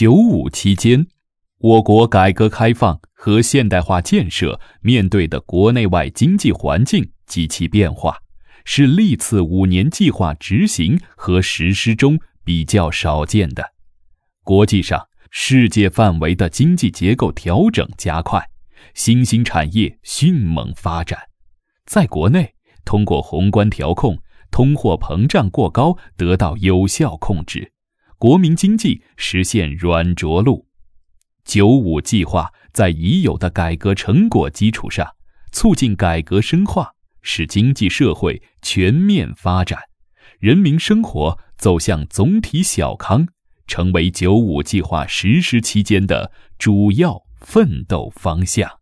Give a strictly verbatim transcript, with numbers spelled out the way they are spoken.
九五期间，我国改革开放和现代化建设面对的国内外经济环境及其变化，是历次五年计划执行和实施中比较少见的。国际上，世界范围的经济结构调整加快，新兴产业迅猛发展。在国内，通过宏观调控，通货膨胀过高得到有效控制，国民经济实现软着陆。九五计划在已有的改革成果基础上，促进改革深化，使经济社会全面发展，人民生活走向总体小康，成为九五计划实施期间的主要奋斗方向。